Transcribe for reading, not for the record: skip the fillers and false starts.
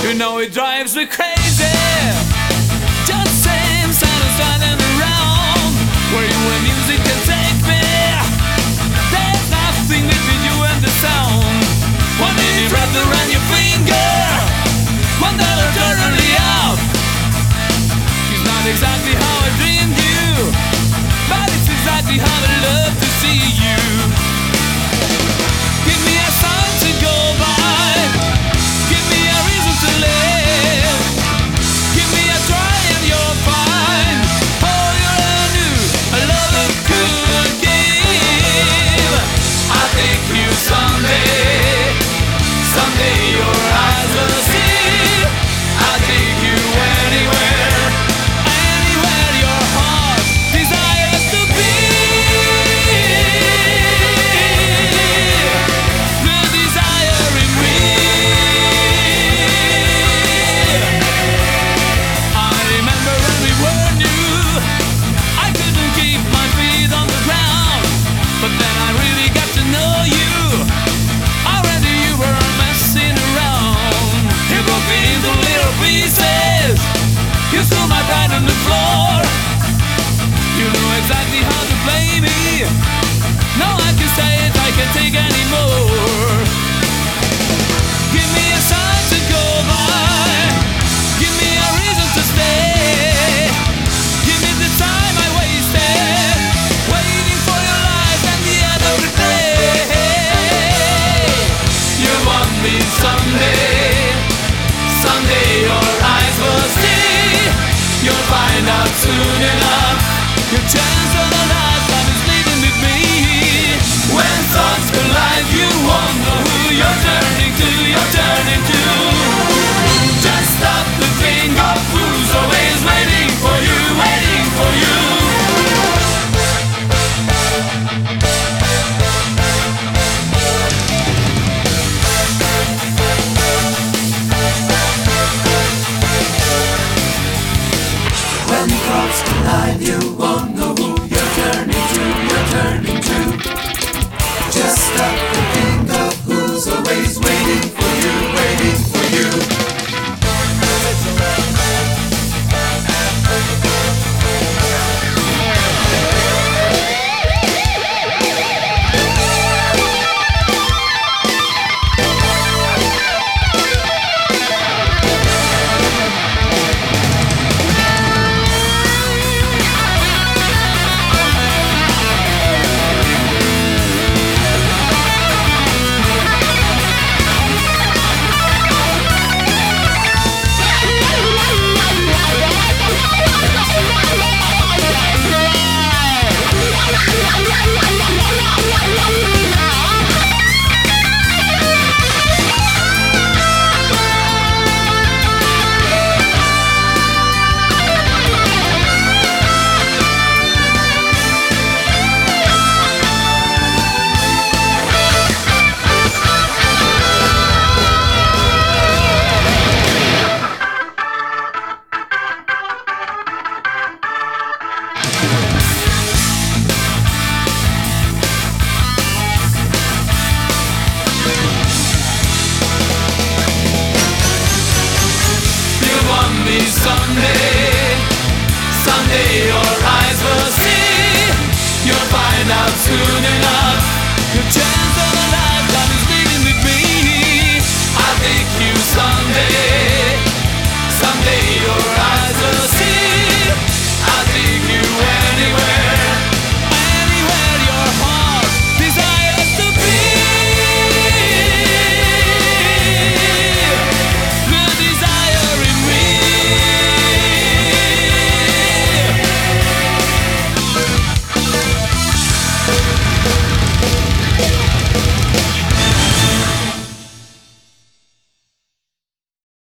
You know it drives me crazy. Just same sound is running around. Where you and music can take me. There's nothing between you and the sound. One minute wrapped around your finger, one dollar totally out. It's not exactly how I dreamed you, but it's exactly how I love to see you. Give me a song to go by, give me a reason to live. Give me a try and you'll find all you ever knew a lover could give. I'll take you someday, someday your eyes will see. I'll take you anywhere, anywhere your heart desires to be. The desire in me. I remember when we were new, I couldn't keep my feet on the ground, but then I really got to know you. Already you were messing around. You broke me into little pieces, you threw my pride on the floor. You know exactly how to play me. Now I can say it, I can't take anymore. Give me a sign to go by, give me a reason to stay. Give me the time I wasted, waiting for your light at the end of the day. You want me someday, someday your eyes will see. You'll find out soon enough, your chance of a lifetime is leaving with me. When thoughts collide, you won't know who you're turning to, you're turning to. Just stop to think of who's always waiting for you, waiting for you. When thoughts collide, you won't know who you're turning to, you're turning to. Just stop to think of who's always waiting for you, waiting for you. Someday, someday your eyes will see. You'll find out soon enough.